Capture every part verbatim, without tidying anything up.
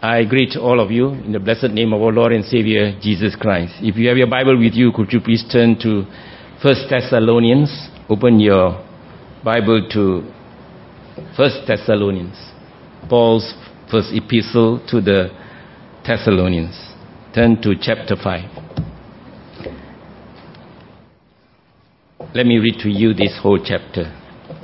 I greet all of you in the blessed name of our Lord and Savior, Jesus Christ. If you have your Bible with you, could you please turn to First Thessalonians? Open your Bible to First Thessalonians, Paul's first epistle to the Thessalonians. Turn to chapter five. Let me read to you this whole chapter.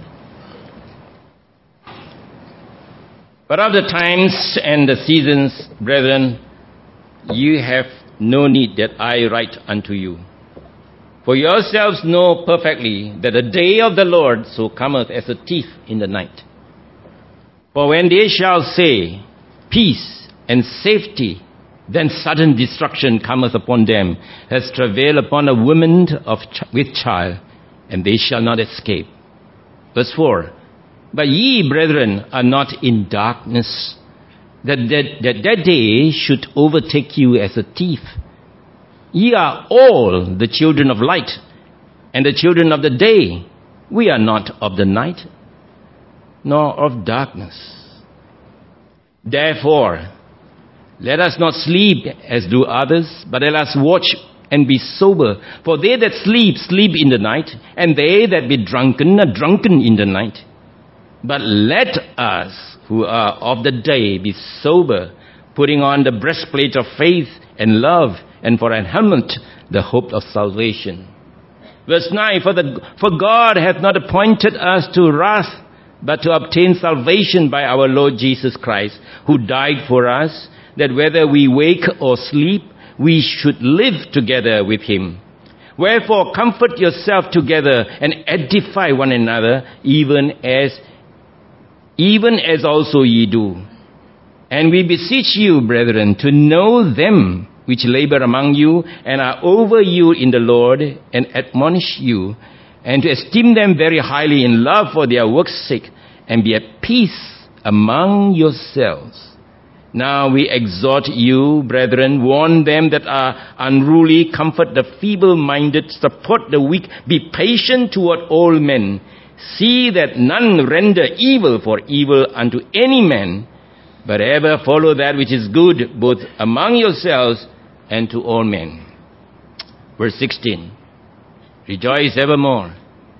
But of the times and the seasons, brethren, you have no need that I write unto you. For yourselves know perfectly that the day of the Lord so cometh as a thief in the night. For when they shall say, peace and safety, then sudden destruction cometh upon them, as travail upon a woman of ch- with child, and they shall not escape. Verse four. But ye, brethren, are not in darkness, that that, that that day should overtake you as a thief. Ye are all the children of light, and the children of the day. We are not of the night, nor of darkness. Therefore, let us not sleep as do others, but let us watch and be sober. For they that sleep, sleep in the night, and they that be drunken are drunken in the night. But let us, who are of the day, be sober, putting on the breastplate of faith and love, and for an helmet, the hope of salvation. Verse nine, for, the, for God hath not appointed us to wrath, but to obtain salvation by our Lord Jesus Christ, who died for us, that whether we wake or sleep, we should live together with him. Wherefore comfort yourself together and edify one another, even as even as also ye do. And we beseech you, brethren, to know them which labor among you and are over you in the Lord, and admonish you, and to esteem them very highly in love for their work's sake, and be at peace among yourselves. Now we exhort you, brethren, warn them that are unruly, comfort the feeble-minded, support the weak, be patient toward all men. See that none render evil for evil unto any man, but ever follow that which is good, both among yourselves and to all men. Verse sixteen. Rejoice evermore.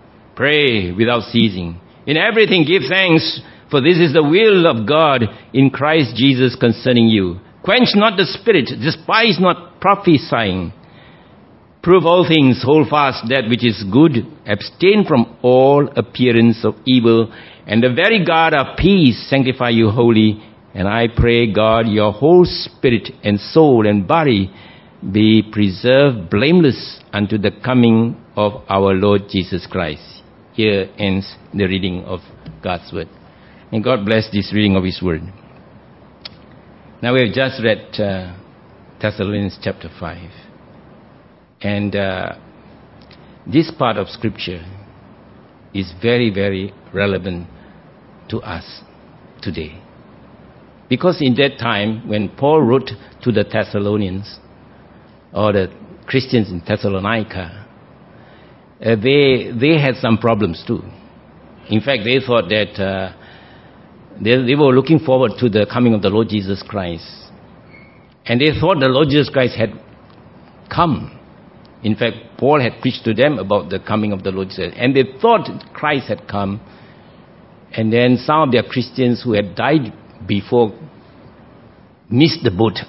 Pray without ceasing. In everything give thanks, for this is the will of God in Christ Jesus concerning you. Quench not the spirit, despise not prophesying. Prove all things, hold fast that which is good, abstain from all appearance of evil, and the very God of peace sanctify you wholly. And I pray, God, your whole spirit and soul and body be preserved blameless unto the coming of our Lord Jesus Christ. Here ends the reading of God's word. And God bless this reading of his word. Now we have just read uh, Thessalonians chapter five. And uh, this part of scripture is very, very relevant to us today. Because in that time, when Paul wrote to the Thessalonians, or the Christians in Thessalonica, uh, they they had some problems too. In fact, they thought that uh, they, they were looking forward to the coming of the Lord Jesus Christ. And they thought the Lord Jesus Christ had come. In fact, Paul had preached to them about the coming of the Lord Jesus. And they thought Christ had come. And then some of their Christians who had died before missed the boat.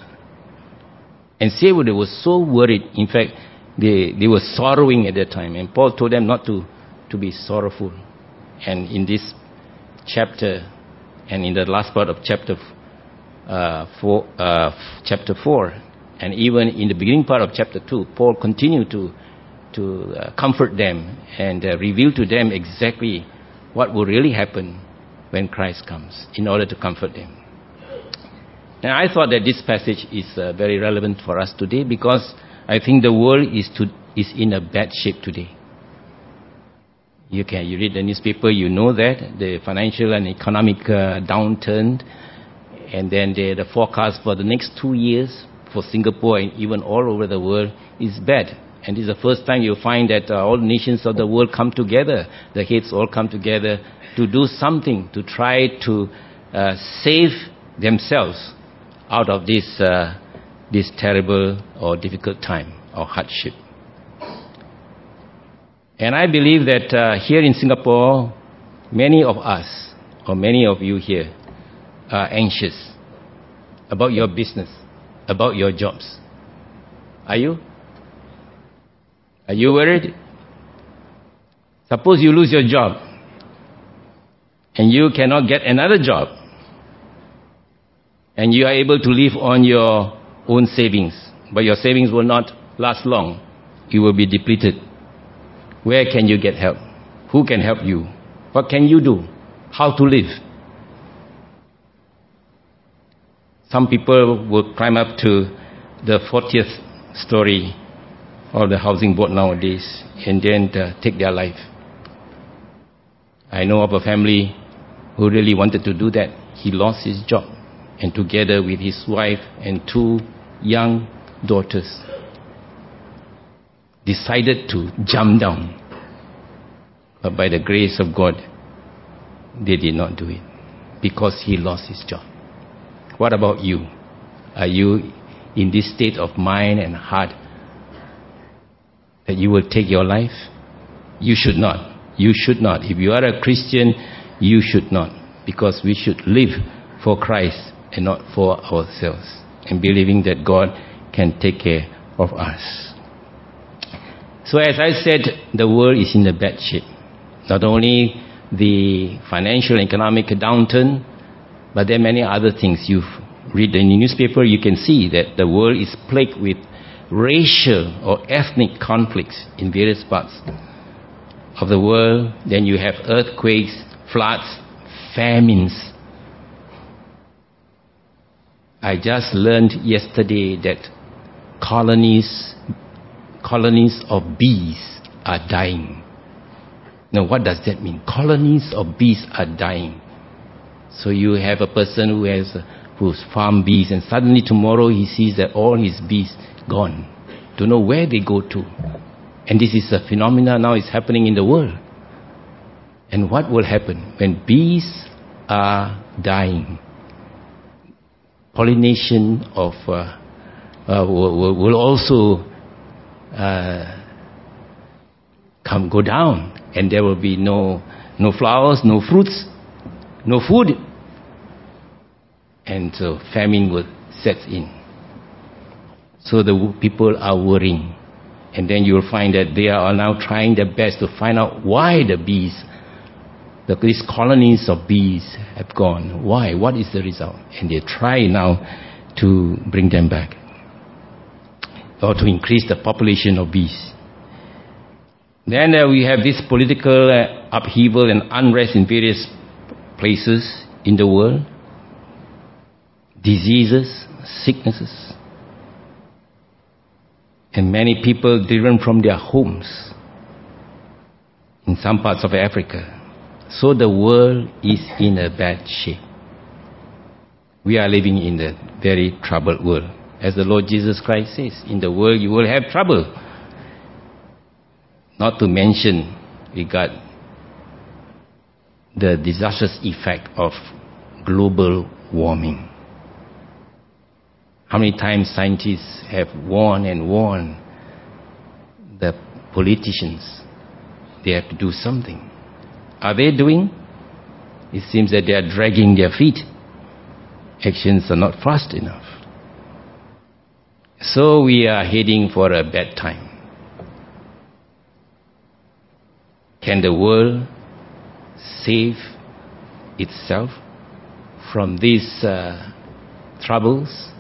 And say well, they were so worried. In fact, they, they were sorrowing at that time. And Paul told them not to, to be sorrowful. And in this chapter, and in the last part of chapter uh, four, uh, chapter four, and even in the beginning part of chapter two, Paul continued to to uh, comfort them and uh, reveal to them exactly what will really happen when Christ comes, in order to comfort them. And I thought that this passage is uh, very relevant for us today, because I think the world is to, is in a bad shape today. You can you read the newspaper, you know that the financial and economic uh, downturn, and then the, the forecast for the next two years. For Singapore and even all over the world is bad. And this is the first time you'll find that uh, all nations of the world come together. The heads all come together to do something, to try to uh, save themselves out of this, uh, this terrible or difficult time or hardship. And I believe that uh, here in Singapore, many of us, or many of you here, are anxious about your business, about your jobs. Are you? Are you worried? Suppose you lose your job and you cannot get another job and you are able to live on your own savings, but your savings will not last long. You will be depleted. Where can you get help? Who can help you? What can you do? How to live? Some people will climb up to the fortieth story of the housing board nowadays and then uh, take their life. I know of a family who really wanted to do that. He lost his job, and together with his wife and two young daughters decided to jump down. But by the grace of God, they did not do it because he lost his job. What about you? Are you in this state of mind and heart that you will take your life? You should not. You should not. If you are a Christian, you should not. Because we should live for Christ and not for ourselves. And believing that God can take care of us. So as I said, the world is in a bad shape. Not only the financial and economic downturn, but there are many other things. You read in the newspaper, you can see that the world is plagued with racial or ethnic conflicts in various parts of the world. Then you have earthquakes, floods, famines. I just learned yesterday that colonies, colonies of bees are dying. Now, what does that mean? Colonies of bees are dying. So you have a person who has who's farm bees, and suddenly tomorrow he sees that all his bees gone. Don't know where they go to. And this is a phenomenon now is happening in the world. And what will happen when bees are dying? Pollination of uh, uh, will, will also uh, come go down, and there will be no no flowers, no fruits, no food, and so famine will set in. So the people are worrying, and then you will find that they are now trying their best to find out why the bees, the, these colonies of bees have gone. Why? What is the result? And they try now to bring them back, or to increase the population of bees. Then uh, we have this political uh, upheaval and unrest in various places in the world. Diseases, sicknesses. And many people driven from their homes in some parts of Africa. So the world is in a bad shape. We are living in a very troubled world. As the Lord Jesus Christ says, in the world you will have trouble. Not to mention, we got the disastrous effect of global warming. How many times scientists have warned and warned the politicians they have to do something. Are they doing? It seems that they are dragging their feet. Actions are not fast enough. So we are heading for a bad time. Can the world save itself from these uh, troubles,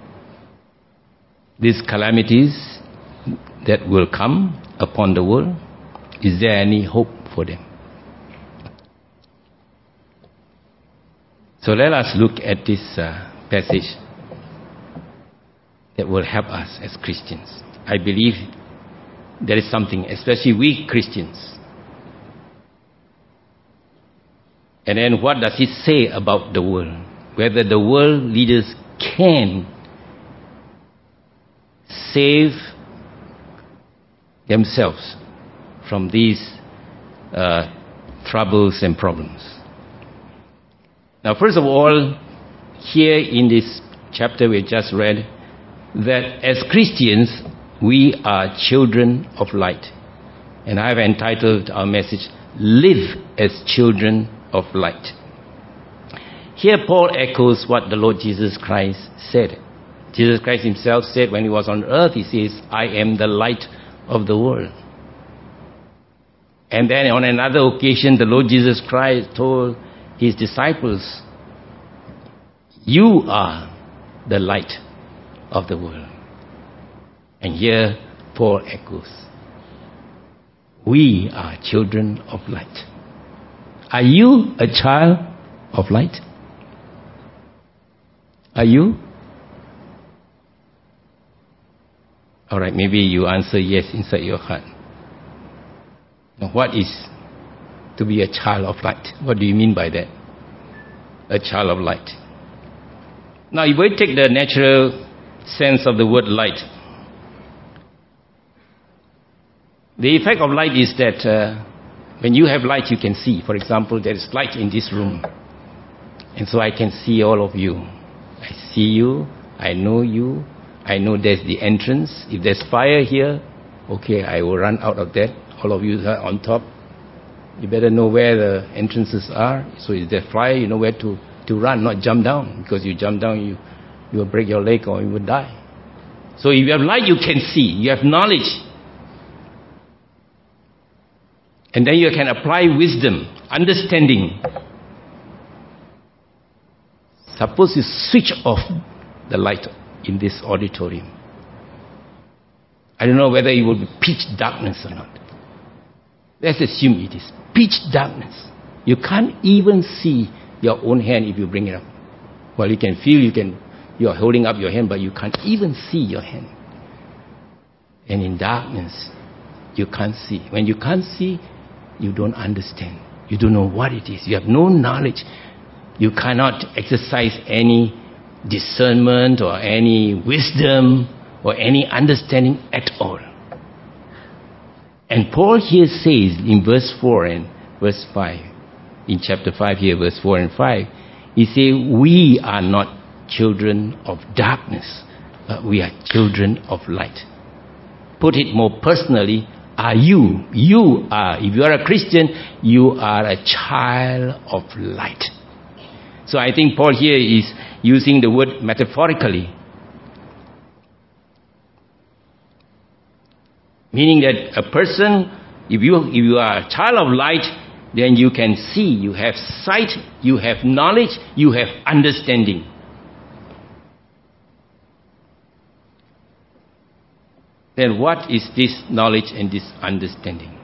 these calamities that will come upon the world? Is there any hope for them? So let us look at this uh, passage that will help us as Christians. I believe there is something, especially we Christians. And then what does it say about the world? Whether the world leaders can save themselves from these uh, troubles and problems. Now, first of all, here in this chapter we just read, that as Christians, we are children of light. And I have entitled our message, Live as Children of Light. Here Paul echoes what the Lord Jesus Christ said. Jesus Christ himself said when he was on earth, he says, I am the light of the world. And then on another occasion, the Lord Jesus Christ told his disciples, you are the light of the world. And here Paul echoes, we are children of light. Are you a child of light? Are you? All right, maybe you answer yes inside your heart. Now, what is to be a child of light? What do you mean by that? A child of light. Now, if we take the natural sense of the word light, the effect of light is that uh, when you have light, you can see. For example, there is light in this room. And so I can see all of you. I see you. I know you. I know there's the entrance. If there's fire here, okay, I will run out of that. All of you are on top. You better know where the entrances are. So if there's fire, you know where to, to run, not jump down. Because you jump down, you, you will break your leg or you will die. So if you have light, you can see. You have knowledge. And then you can apply wisdom, understanding. Suppose you switch off the light in this auditorium. I don't know whether it will be pitch darkness or not. Let's assume it is pitch darkness. You can't even see your own hand if you bring it up. Well, you can feel you can, you are holding up your hand, but you can't even see your hand. And in darkness, you can't see. When you can't see, you don't understand. You don't know what it is. You have no knowledge. You cannot exercise any discernment or any wisdom or any understanding at all. And Paul here says in verse four and verse five, in chapter five here, verse four and five, he says, we are not children of darkness, but we are children of light. Put it more personally, are you, you are, if you are a Christian, you are a child of light. So I think Paul here is using the word metaphorically. Meaning that a person, if you, if you are a child of light, then you can see, you have sight, you have knowledge, you have understanding. Then what is this knowledge and this understanding?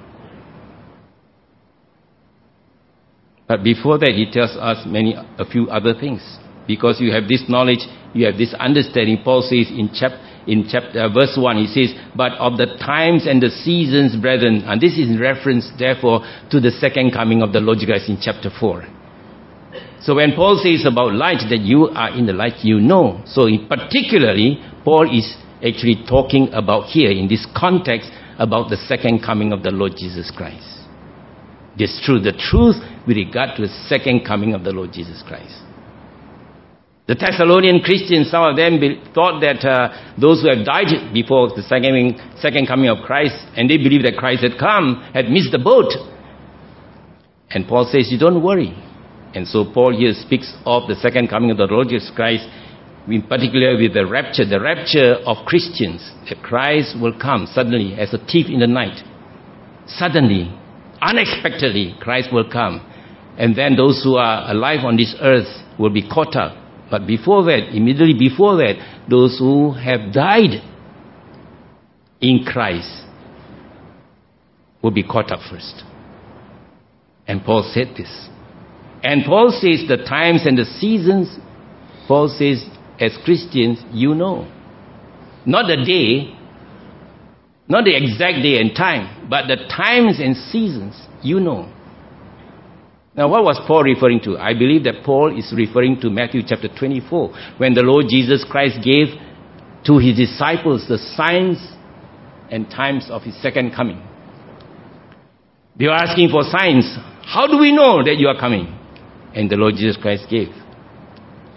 But before that, he tells us many, a few other things. Because you have this knowledge, you have this understanding. Paul says in, chap, in chapter, uh, verse one, he says, but of the times and the seasons, brethren, and this is in reference, therefore, to the second coming of the Lord Jesus in chapter four. So when Paul says about light, that you are in the light, you know. So in particularly, Paul is actually talking about here, in this context, about the second coming of the Lord Jesus Christ. This truth, the truth with regard to the second coming of the Lord Jesus Christ. The Thessalonian Christians, some of them be, thought that uh, those who have died before the second, second coming of Christ, and they believed that Christ had come, had missed the boat. And Paul says, you don't worry. And so Paul here speaks of the second coming of the Lord Jesus Christ, in particular with the rapture, the rapture of Christians, that Christ will come suddenly as a thief in the night. Suddenly, unexpectedly, Christ will come. And then those who are alive on this earth will be caught up. But before that, immediately before that, those who have died in Christ will be caught up first. And Paul said this. And Paul says the times and the seasons, Paul says, as Christians, you know. Not the day, not the exact day and time, but the times and seasons, you know. Now, what was Paul referring to? I believe that Paul is referring to Matthew chapter twenty-four, when the Lord Jesus Christ gave to his disciples the signs and times of his second coming. They were asking for signs. How do we know that you are coming? And the Lord Jesus Christ gave.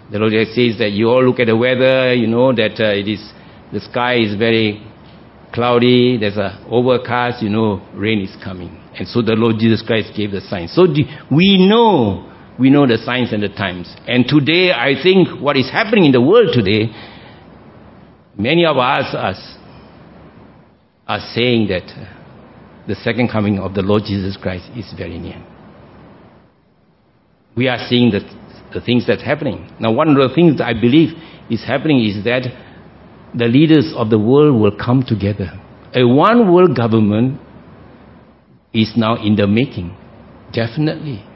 The Lord says that you all look at the weather, you know that uh, it is the sky is very cloudy, there's a overcast, you know, rain is coming. And so the Lord Jesus Christ gave the signs. So we know, we know the signs and the times. And today, I think what is happening in the world today, many of us, us are saying that the second coming of the Lord Jesus Christ is very near. We are seeing the, the things that's happening. Now, one of the things that I believe is happening is that the leaders of the world will come together. A one world government is now in the making. Definitely.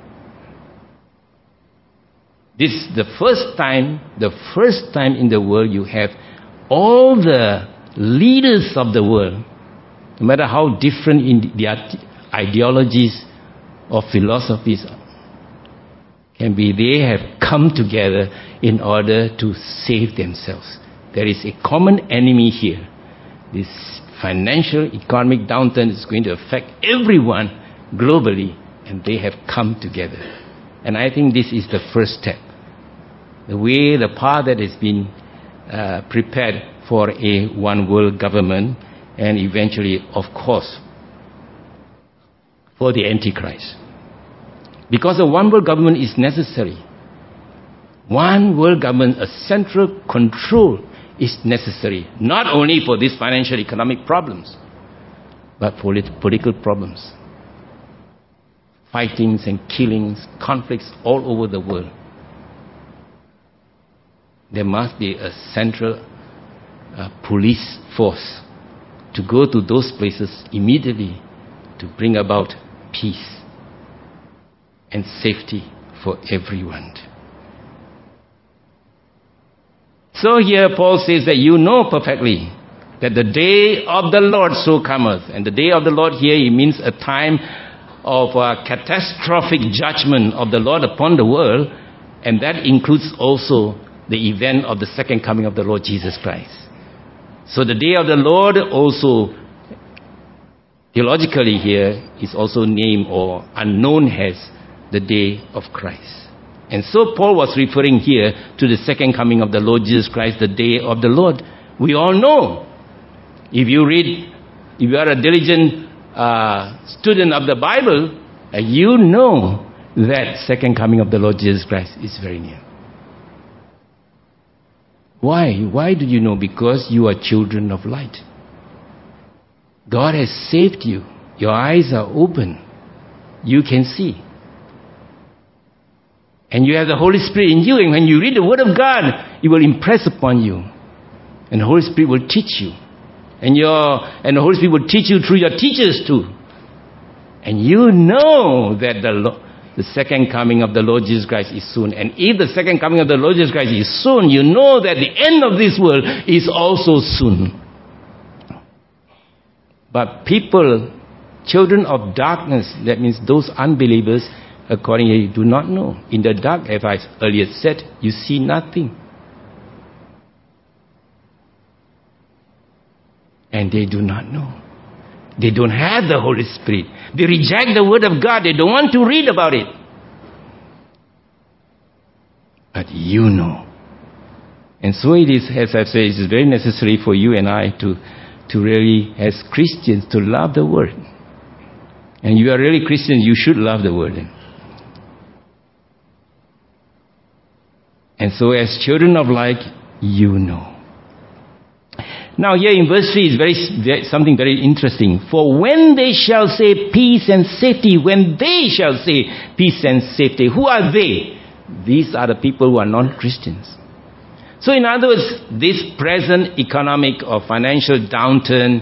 This is the first time, the first time in the world you have all the leaders of the world, no matter how different in their ideologies or philosophies can be, they have come together in order to save themselves. There is a common enemy here. This financial, economic downturn is going to affect everyone globally, and they have come together. And I think this is the first step. The way, the path that has been uh, prepared for a one world government, and eventually, of course, for the Antichrist. Because a one world government is necessary. One world government, a central control is necessary. Not only for these financial economic problems, but for political problems. Fightings and killings, conflicts all over the world. There must be a central uh, police force to go to those places immediately to bring about peace and safety for everyone. So here Paul says that you know perfectly that the day of the Lord so cometh. And the day of the Lord here, it means a time of uh, catastrophic judgment of the Lord upon the world. And that includes also the event of the second coming of the Lord Jesus Christ. So the day of the Lord also, theologically here, is also named or unknown as the day of Christ. And so Paul was referring here to the second coming of the Lord Jesus Christ, the day of the Lord. We all know, if you read, if you are a diligent uh, student of the Bible, uh, you know that second coming of the Lord Jesus Christ is very near. Why? Why do you know? Because you are children of light. God has saved you. Your eyes are open. You can see. And you have the Holy Spirit in you. And when you read the Word of God, it will impress upon you. And the Holy Spirit will teach you. And your and the Holy Spirit will teach you through your teachers too. And you know that the, the second coming of the Lord Jesus Christ is soon. And if the second coming of the Lord Jesus Christ is soon, you know that the end of this world is also soon. But people, children of darkness, that means those unbelievers, accordingly, do not know. In the dark, as I earlier said, you see nothing. And they do not know. They don't have the Holy Spirit. They reject the Word of God. They don't want to read about it. But you know. And so it is, as I've said, it is very necessary for you and I to, to really, as Christians, to love the Word. And you are really Christians, you should love the Word. And so as children of light, you know. Now here in verse three is very, very something very interesting. For when they shall say peace and safety, when they shall say peace and safety, who are they? These are the people who are non-Christians. So in other words, this present economic or financial downturn,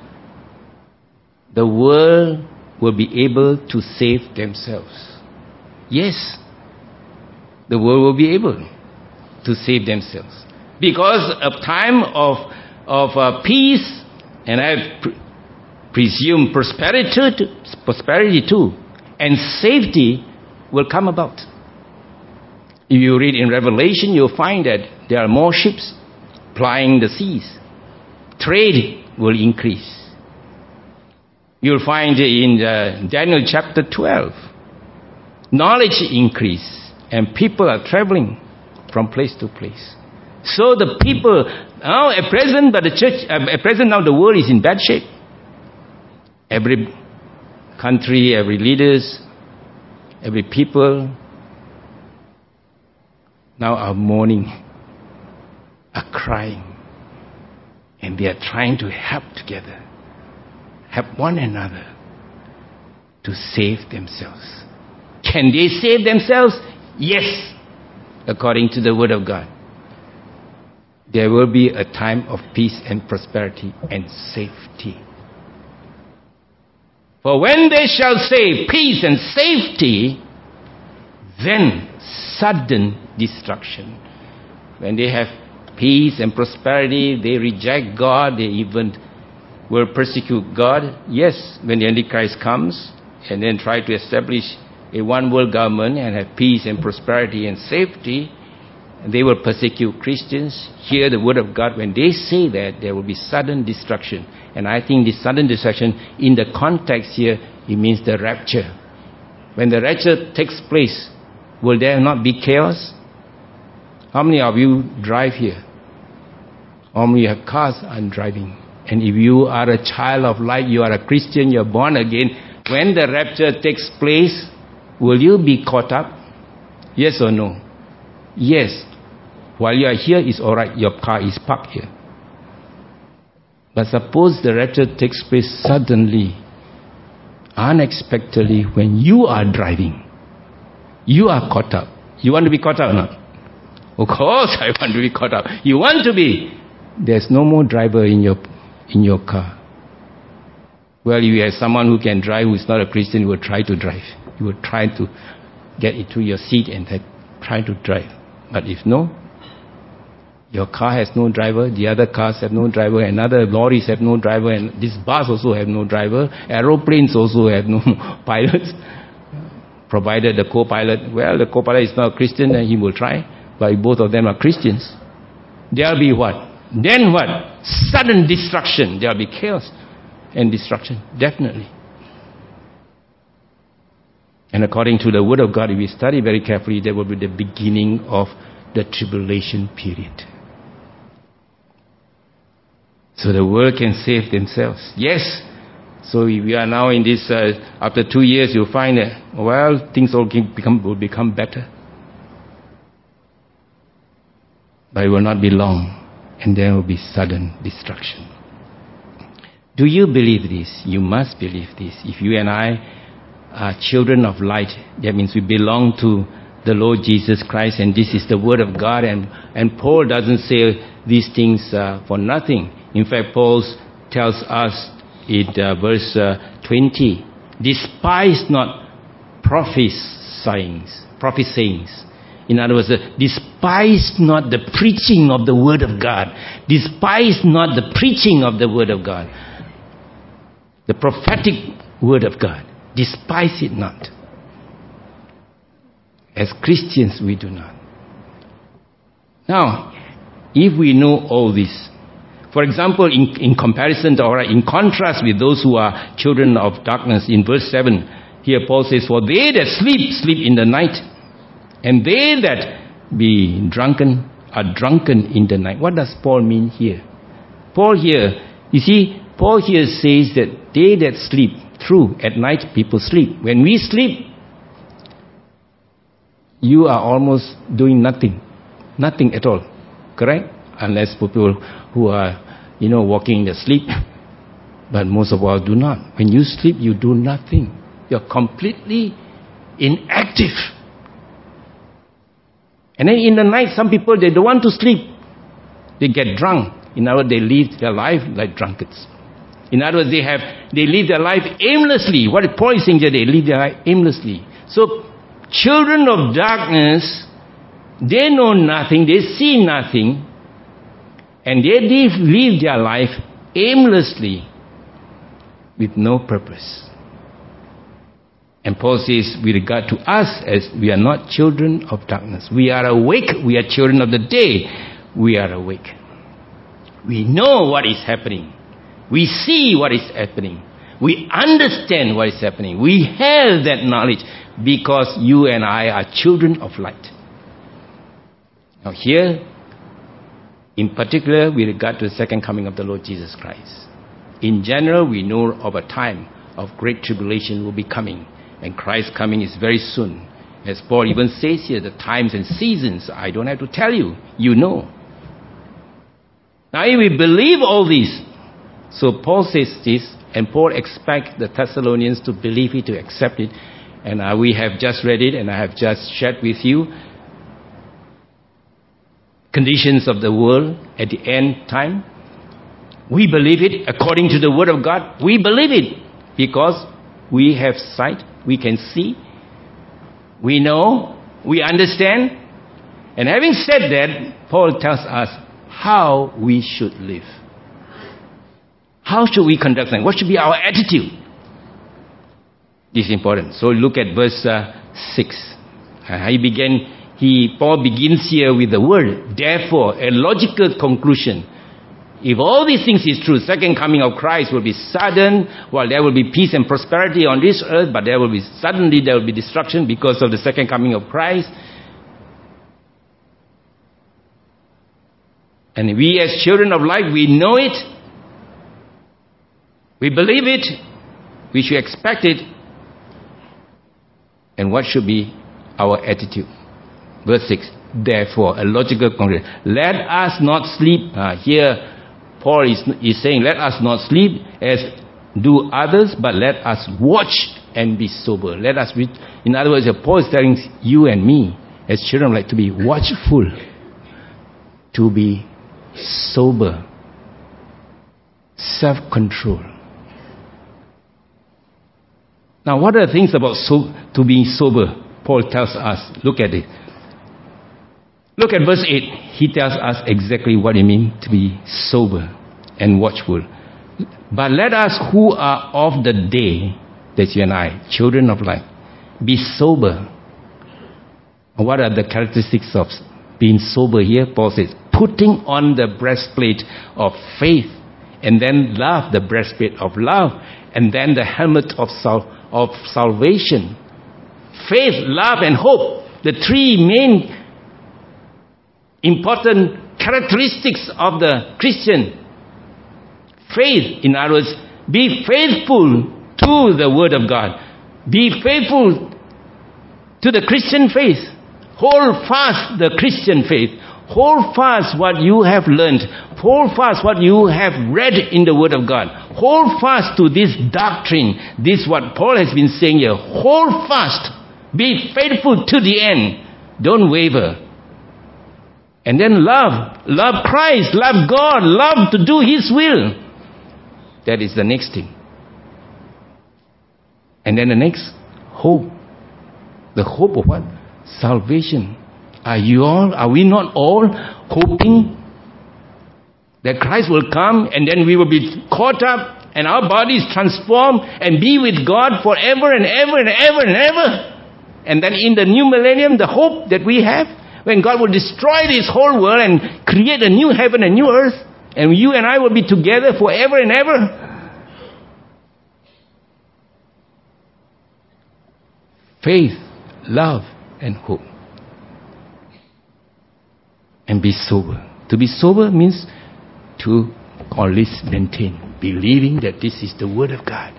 the world will be able to save themselves. Yes, the world will be able to save themselves. Because a time of of uh, peace, and I pre- presume prosperity too, prosperity too, and safety will come about. If you read in Revelation, you'll find that there are more ships plying the seas. Trade will increase. You'll find in uh, Daniel chapter twelve, knowledge increase, and people are traveling from place to place. So the people, now at present, but the church, at present now the world is in bad shape. Every country, every leaders, every people now are mourning, are crying, and they are trying to help together, help one another to save themselves. Can they save themselves? Yes, according to the Word of God. There will be a time of peace and prosperity and safety. For when they shall say peace and safety, then sudden destruction. When they have peace and prosperity, they reject God, they even will persecute God. Yes, when the Antichrist comes and then try to establish a one world government and have peace and prosperity and safety, they will persecute Christians. Hear the word of God. When they say that, there will be sudden destruction. And I think this sudden destruction, in the context here, it means the rapture. When the rapture takes place, will there not be chaos? How many of you drive here? How many have cars and driving? And if you are a child of light, you are a Christian, you are born again, when the rapture takes place, will you be caught up? Yes or no? Yes. While you are here, it's alright. Your car is parked here. But suppose the rapture takes place suddenly, unexpectedly, when you are driving. You are caught up. You want to be caught up or not? Of course I want to be caught up. You want to be. There's no more driver in your in your car. Well, if you have someone who can drive who is not a Christian, you will try to drive. You will try to get into your seat and try to drive. But if no, your car has no driver, the other cars have no driver, and other lorries have no driver, and this bus also have no driver, aeroplanes also have no pilots, provided the co-pilot, well, the co-pilot is not a Christian, then he will try, but if both of them are Christians, there will be what? Then what? Sudden destruction. There will be chaos and destruction, definitely. And according to the Word of God, if we study very carefully, there will be the beginning of the tribulation period. So the world can save themselves. Yes. So if we are now in this, uh, after two years, you'll find that, well, things will become, will become better. But it will not be long. And there will be sudden destruction. Do you believe this? You must believe this. If you and I are children of light, that means we belong to the Lord Jesus Christ, and this is the Word of God. And, and Paul doesn't say these things uh, for nothing. In fact, Paul tells us in uh, verse uh, twenty, despise not prophesyings, prophesyings. In other words, uh, despise not the preaching of the Word of God. Despise not the preaching of the Word of God. The prophetic Word of God. Despise it not. As Christians, we do not. Now, if we know all this, for example, in, in comparison, or in contrast with those who are children of darkness, in verse seven, here Paul says, for they that sleep, sleep in the night, and they that be drunken, are drunken in the night. What does Paul mean here? Paul here, you see, Paul here says that they that sleep, true, at night people sleep. When we sleep, you are almost doing nothing. Nothing at all. Correct? Unless people who are, you know, walking in their sleep. But most of us do not. When you sleep, you do nothing. You're completely inactive. And then in the night, some people, they don't want to sleep. They get drunk. In other words, they live their life like drunkards. In other words, they have they live their life aimlessly. What Paul is saying here, they live their life aimlessly. So, children of darkness, they know nothing, they see nothing, and they live, live their life aimlessly with no purpose. And Paul says, with regard to us, as we are not children of darkness, we are awake, we are children of the day, we are awake. We know what is happening. We see what is happening. We understand what is happening. We have that knowledge because you and I are children of light. Now here, in particular, with regard to the second coming of the Lord Jesus Christ. In general, we know of a time of great tribulation will be coming, and Christ's coming is very soon. As Paul even says here, the times and seasons, I don't have to tell you, you know. Now if we believe all this, so Paul says this, and Paul expects the Thessalonians to believe it, to accept it, and uh, we have just read it, and I have just shared with you conditions of the world at the end time. We believe it according to the Word of God. We believe it because we have sight, we can see, we know, we understand. And having said that, Paul tells us how we should live. How should we conduct things? What should be our attitude? This is important. So look at verse uh, six. Uh, he began, he, Paul begins here with the word, therefore, a logical conclusion. If all these things is true, second coming of Christ will be sudden, while there will be peace and prosperity on this earth, but there will be suddenly there will be destruction because of the second coming of Christ. And we as children of light, we know it, we believe it, we should expect it. And what should be our attitude? Verse six, therefore, a logical conclusion. Let us not sleep. Uh, here, Paul is, is saying, let us not sleep as do others, but let us watch and be sober. Let us be, in other words, Paul is telling you and me, as children, like to be watchful, to be sober, self-control. Now, what are the things about so, to being sober? Paul tells us. Look at it. Look at verse eight. He tells us exactly what it means to be sober and watchful. But let us who are of the day, that's you and I, children of light, be sober. What are the characteristics of being sober here? Paul says, putting on the breastplate of faith, and then love, the breastplate of love, and then the helmet of sal- of salvation. Faith, love, and hope, the three main important characteristics of the Christian. Faith, in other words, be faithful to the Word of God. Be faithful to the Christian faith. Hold fast the Christian faith. Hold fast what you have learned. Hold fast what you have read in the Word of God. Hold fast to this doctrine. This is what Paul has been saying here. Hold fast. Be faithful to the end. Don't waver. And then love. Love Christ. Love God. Love to do His will. That is the next thing. And then the next, hope. The hope of what? Salvation. Are you all, are we not all hoping that Christ will come and then we will be caught up and our bodies transformed and be with God forever and ever and ever and ever? And then in the new millennium, the hope that we have, when God will destroy this whole world and create a new heaven and new earth, and you and I will be together forever and ever. Faith, love, and hope. And be sober. To be sober means to always maintain, believing that this is the Word of God.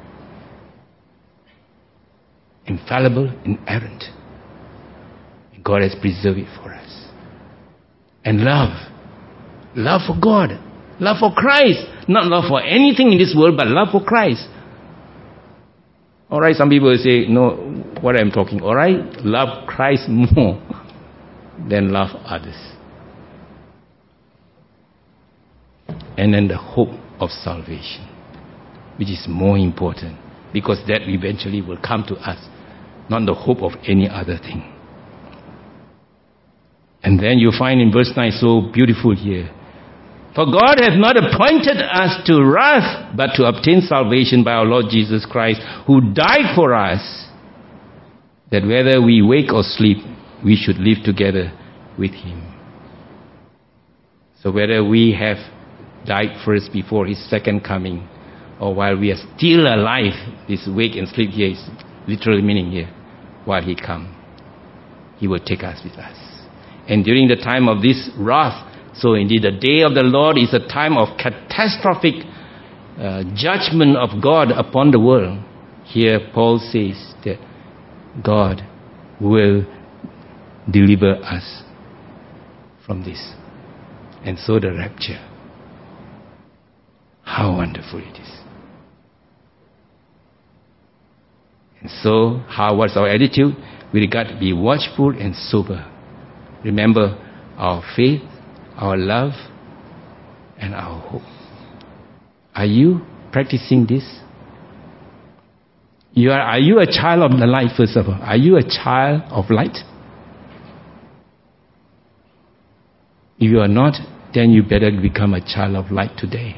Infallible, inerrant. And God has preserved it for us. And love. Love for God. Love for Christ. Not love for anything in this world, but love for Christ. Alright, some people will say, no, what I'm talking. Alright, love Christ more than love others. And then the hope of salvation, which is more important, because that eventually will come to us, not the hope of any other thing. And then you find in verse nine, so beautiful here, for God hath not appointed us to wrath, but to obtain salvation by our Lord Jesus Christ, who died for us, that whether we wake or sleep, we should live together with Him. So whether we have died first before His second coming, or while we are still alive, this wake and sleep here is literally meaning here, while He comes, He will take us with us. And during the time of this wrath, so indeed the day of the Lord is a time of catastrophic uh, judgment of God upon the world. Here Paul says that God will deliver us from this. And so the rapture. How wonderful it is. And so, how was our attitude? We got to be watchful and sober. Remember our faith, our love, and our hope. Are you practicing this? You are, are you a child of the light, first of all? Are you a child of light? If you are not, then you better become a child of light today.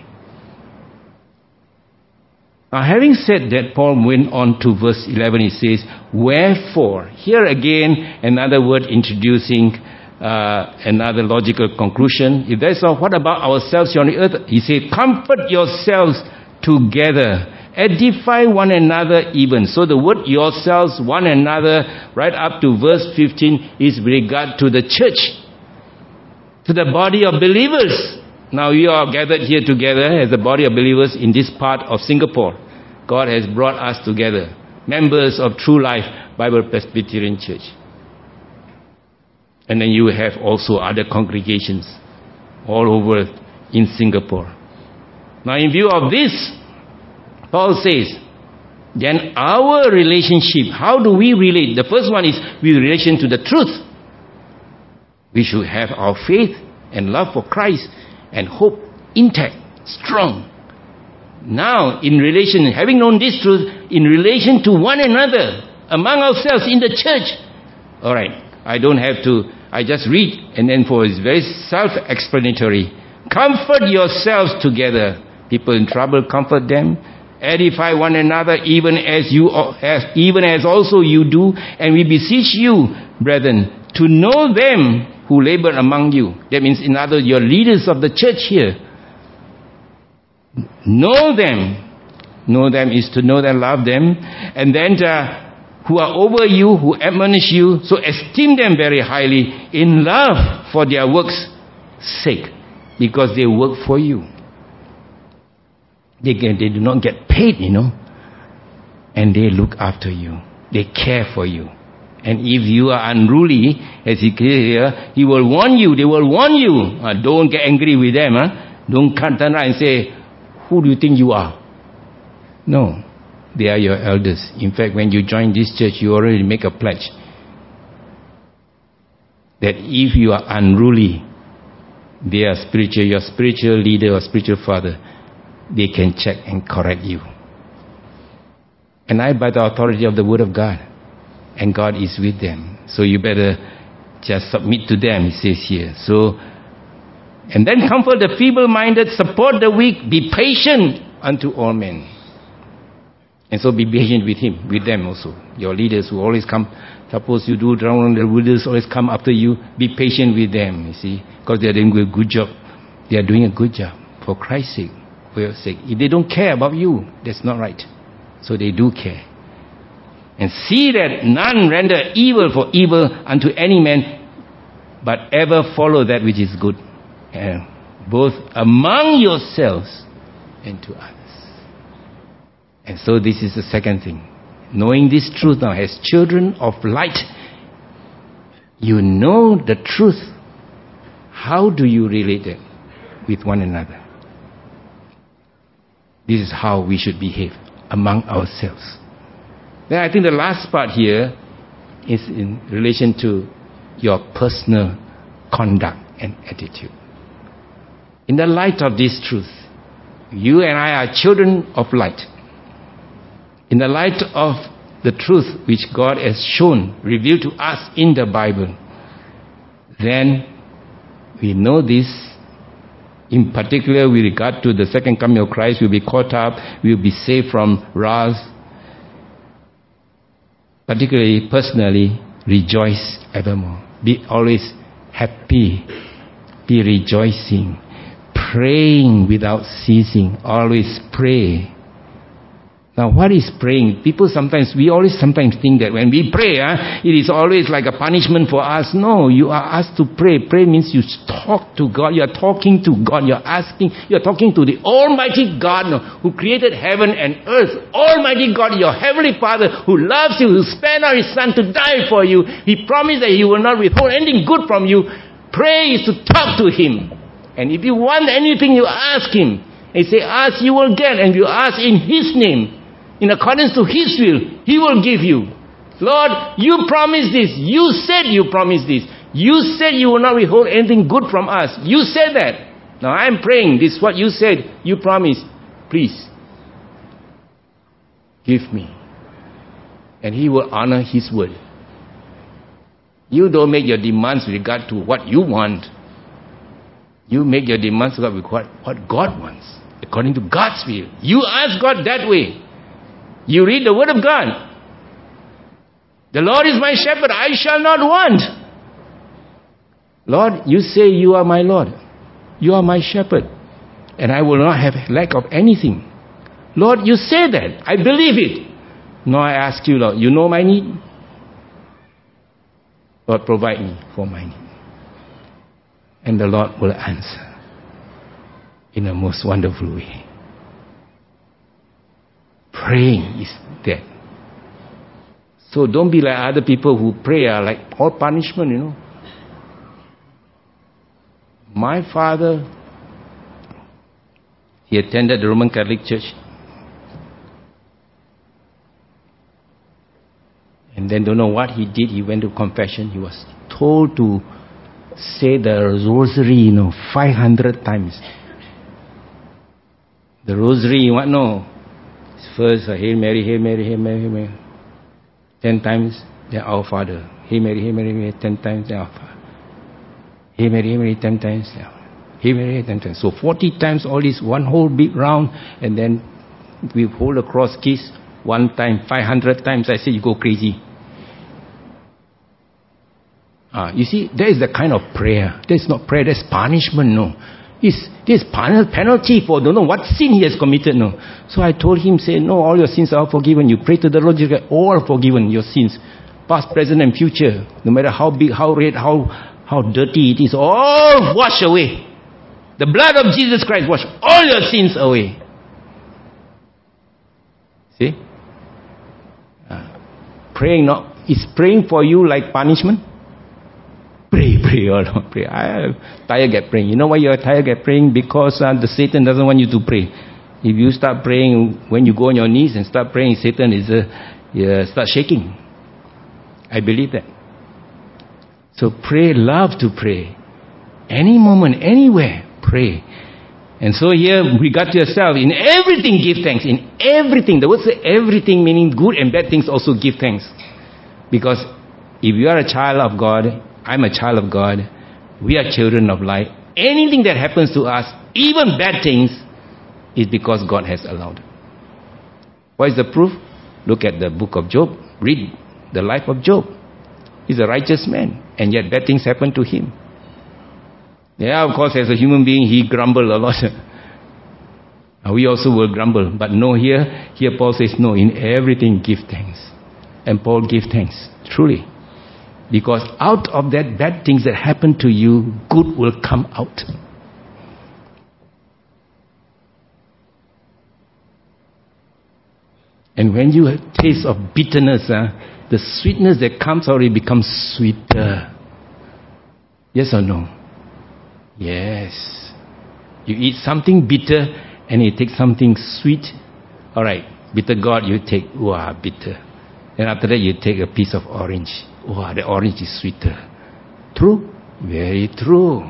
Now, having said that, Paul went on to verse eleven. He says, wherefore. Here again, another word introducing uh, another logical conclusion. If that's all, what about ourselves here on the earth? He said, comfort yourselves together. Edify one another even. So the word yourselves, one another, right up to verse fifteen is with regard to the church, to the body of believers. Now you are gathered here together as a body of believers in this part of Singapore. God has brought us together, members of True Life Bible Presbyterian Church. And then you have also other congregations all over in Singapore. Now in view of this, Paul says, then our relationship, how do we relate? The first one is with relation to the truth. We should have our faith and love for Christ and hope intact, strong. Now, in relation, having known this truth, in relation to one another, among ourselves in the church. Alright, I don't have to, I just read, and then for it's very self-explanatory. Comfort yourselves together. People in trouble, comfort them. Edify one another, even as you, as, even as also you do. And we beseech you, brethren, to know them who labor among you. That means, in other words, your leaders of the church here. Know them. Know them is to know them, love them. And then uh, who are over you, who admonish you. So esteem them very highly in love for their works' sake. Because they work for you. They, get, they do not get paid, you know. And they look after you. They care for you. And if you are unruly, as he clear here, he will warn you. They will warn you. Uh, don't get angry with them. Huh? Don't turn around and say, who do you think you are? No. They are your elders. In fact, when you join this church, you already make a pledge that if you are unruly, they are spiritual, your spiritual leader or spiritual father, they can check and correct you. And I, by the authority of the Word of God, and God is with them. So you better just submit to them, he says here. So, and then comfort the feeble-minded, support the weak, be patient unto all men. And so be patient with him, with them also. Your leaders who always come, suppose you do wrong, the leaders always come after you, be patient with them, you see. Because they are doing a good job. They are doing a good job for Christ's sake, for your sake. If they don't care about you, that's not right. So they do care. And see that none render evil for evil unto any man, but ever follow that which is good, uh, both among yourselves and to others. And so this is the second thing. Knowing this truth now, as children of light, you know the truth. How do you relate it with one another? This is how we should behave among ourselves. Then I think the last part here is in relation to your personal conduct and attitude. In the light of this truth, you and I are children of light. In the light of the truth which God has shown, revealed to us in the Bible, then we know this. In particular, with regard to the second coming of Christ, we'll be caught up, we'll be saved from wrath. Particularly, personally, rejoice evermore. Be always happy. Be rejoicing. Praying without ceasing. Always pray. Now what is praying? People sometimes, we always sometimes think that when we pray, huh, it is always like a punishment for us. No, you are asked to pray. Pray means you talk to God. You are talking to God. You are asking, you are talking to the Almighty God who created heaven and earth. Almighty God, your Heavenly Father who loves you, who spared out His Son to die for you. He promised that He will not withhold anything good from you. Pray is to talk to Him. And if you want anything, you ask Him. He say, ask, you will get. And you ask in His name, in accordance to His will, He will give you. Lord, you promised this. You said you promised this. You said you will not withhold anything good from us. You said that. Now I am praying. This is what you said. You promised. Please, give me. And He will honor His word. You don't make your demands with regard to what you want. You make your demands with what, what God wants, according to God's will. You ask God that way. You read the word of God. The Lord is my shepherd, I shall not want. Lord, you say you are my Lord. You are my shepherd. And I will not have lack of anything. Lord, you say that. I believe it. Now I ask you, Lord, you know my need? Lord, provide me for my need. And the Lord will answer in a most wonderful way. Praying is that. So don't be like other people who pray are like all punishment, you know. My father, he attended the Roman Catholic Church. And then don't know what he did. He went to confession. He was told to say the rosary, you know, five hundred times. The rosary, what no? First, uh, Hail Mary, Hail Mary, Hail Mary, Hail Mary. Ten times, then Our Father. Hail Mary, Hail Mary, Hail Mary, ten times, then Our Father. Hail Mary, Hail Mary, ten times, then Hail Mary, ten times. So forty times, all this, one whole big round, and then we hold a cross kiss, one time, five hundred times. I say, you go crazy. Ah, you see, that is the kind of prayer. That is not prayer, that's punishment, no. It's, this penalty for don't know what sin he has committed, no. So I told him, say, no, all your sins are forgiven. You pray to the Lord, you get all forgiven, your sins. Past, present and future. No matter how big, how red, how, how dirty it is, all wash away. The blood of Jesus Christ wash all your sins away. See? Uh, praying not, is praying for you like punishment? Pray, pray, oh Lord, pray. I am tired get praying. You know why you are tired get praying? Because uh, the Satan doesn't want you to pray. If you start praying, when you go on your knees and start praying, Satan is uh, yeah, start shaking. I believe that. So pray, love to pray. Any moment, anywhere, pray. And so here, regard to yourself. In everything, give thanks. In everything. The word say everything, meaning good and bad things, also give thanks. Because if you are a child of God, I'm a child of God, we are children of light. Anything that happens to us, even bad things, is because God has allowed. What is the proof? Look at the book of Job. Read the life of Job. He's a righteous man, and yet bad things happen to him. Yeah, of course, as a human being, he grumbled a lot. We also will grumble. But no, here, here Paul says, no, in everything give thanks. And Paul give thanks, truly. Because out of that bad things that happen to you, good will come out. And when you taste of bitterness, uh, the sweetness that comes out, it becomes sweeter. Yes or no? Yes. You eat something bitter and you take something sweet. Alright, bitter gourd you take, wow, bitter. And after that you take a piece of orange. Wow, the orange is sweeter. True? Very true.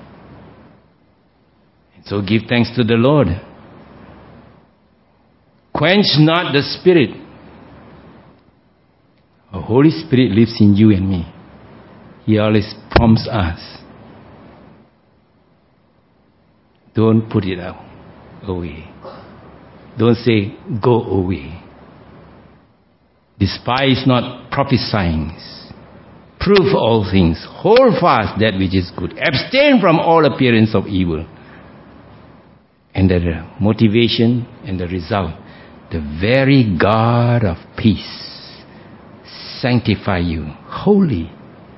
So give thanks to the Lord. Quench not the Spirit. The Holy Spirit lives in you and me. He always prompts us. Don't put it out away. Don't say, go away. Despise not prophesying. Prove all things. Hold fast that which is good. Abstain from all appearance of evil. And the motivation and the result the very God of peace sanctify you wholly.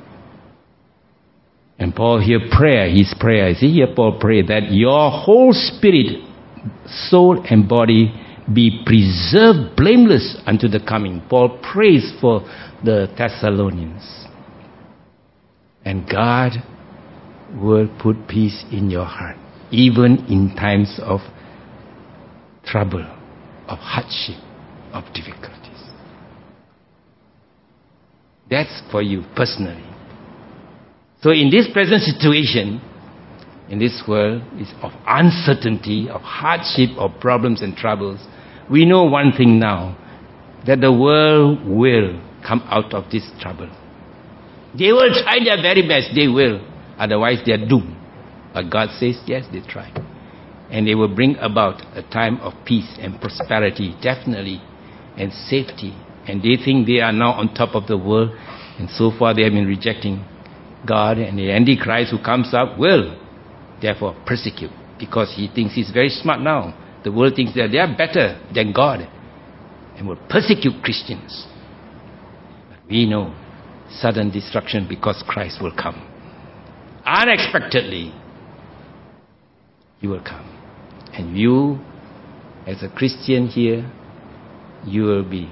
And Paul here prayer, his prayer, see here Paul pray that your whole spirit, soul and body be preserved blameless unto the coming. Paul prays for the Thessalonians. And God will put peace in your heart, even in times of trouble, of hardship, of difficulties. That's for you personally. So in this present situation, in this world is of uncertainty, of hardship, of problems and troubles, we know one thing now, that the world will come out of this trouble. They will try their very best, they will. Otherwise they are doomed. But God says, yes, they try. And they will bring about a time of peace and prosperity, definitely, and safety. And they think they are now on top of the world, and so far they have been rejecting God, and the Antichrist who comes up will therefore persecute, because he thinks he's very smart now. The world thinks that they are better than God and will persecute Christians. But we know sudden destruction because Christ will come. Unexpectedly, he will come. And you, as a Christian here, you will be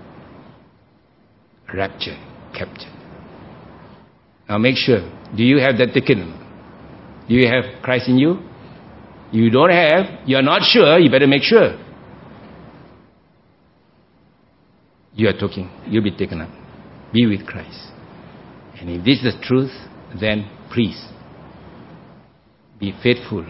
raptured, captured. Now make sure, do you have that ticket? Do you have Christ in you? You don't have, you're not sure, you better make sure. You are talking, you'll be taken up. Be with Christ. And if this is the truth, then please, be faithful.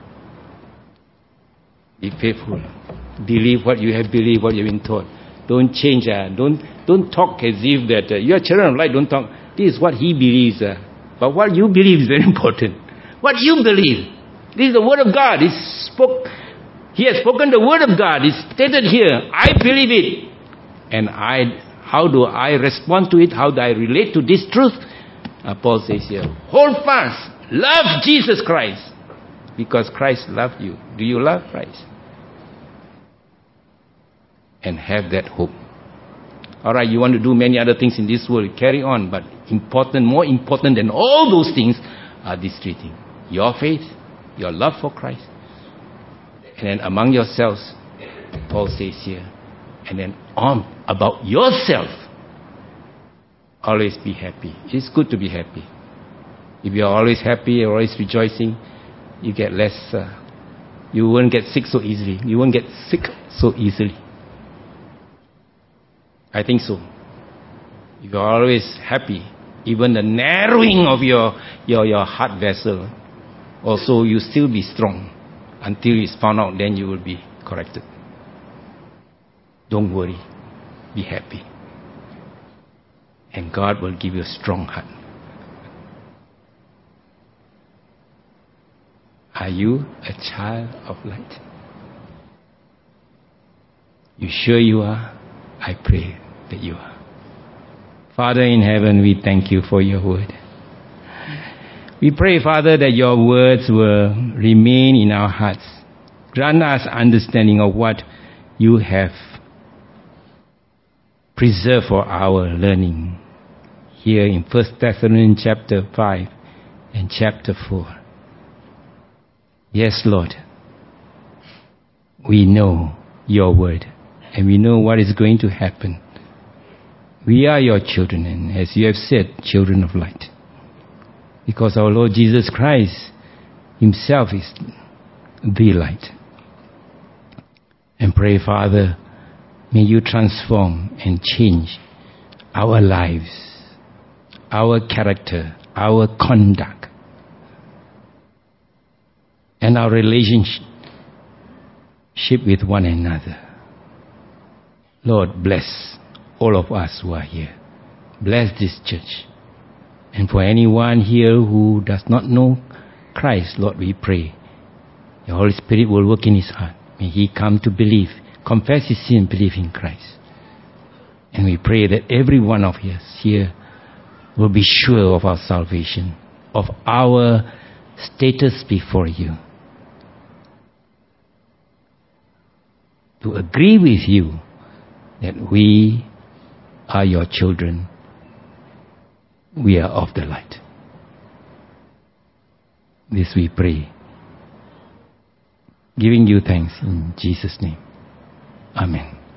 Be faithful. Believe what you have believed, what you have been taught. Don't change. Uh, don't don't talk as if that uh, you are children of light. Don't talk. This is what he believes. Uh, but what you believe is very important. What you believe. This is the word of God. He spoke. He has spoken the word of God. It's stated here. I believe it. And I, how do I respond to it? How do I relate to this truth? Uh, Paul says here, hold fast. Love Jesus Christ. Because Christ loved you. Do you love Christ? And have that hope. Alright, you want to do many other things in this world, carry on, but important, more important than all those things are these three things. Your faith, your love for Christ, and then among yourselves, Paul says here, and then on about yourself, always be happy. It's good to be happy. If you are always happy, you're always rejoicing, you get less, uh, you won't get sick so easily. You won't get sick so easily. I think so. If you're always happy, even the narrowing of your, your, your heart vessel, also you still be strong until it's found out, then you will be corrected. Don't worry. Be happy. And God will give you a strong heart. Are you a child of light? You sure you are? I pray that you are. Father in heaven, we thank you for your word. We pray, Father, that your words will remain in our hearts. Grant us understanding of what you have preserved for our learning here in First Thessalonians chapter five and chapter four. Yes, Lord, we know your word and we know what is going to happen. We are your children, and as you have said, children of light. Because our Lord Jesus Christ himself is the light. And pray, Father, may you transform and change our lives, our character, our conduct, and our relationship with one another. Lord, bless all of us who are here. Bless this church. And for anyone here who does not know Christ, Lord, we pray the Holy Spirit will work in his heart. May he come to believe, confess his sin, believe in Christ. And we pray that every one of us here will be sure of our salvation, of our status before you. to agree with you that we are your children. We are of the light. This we pray, giving you thanks in Jesus' name. Amen.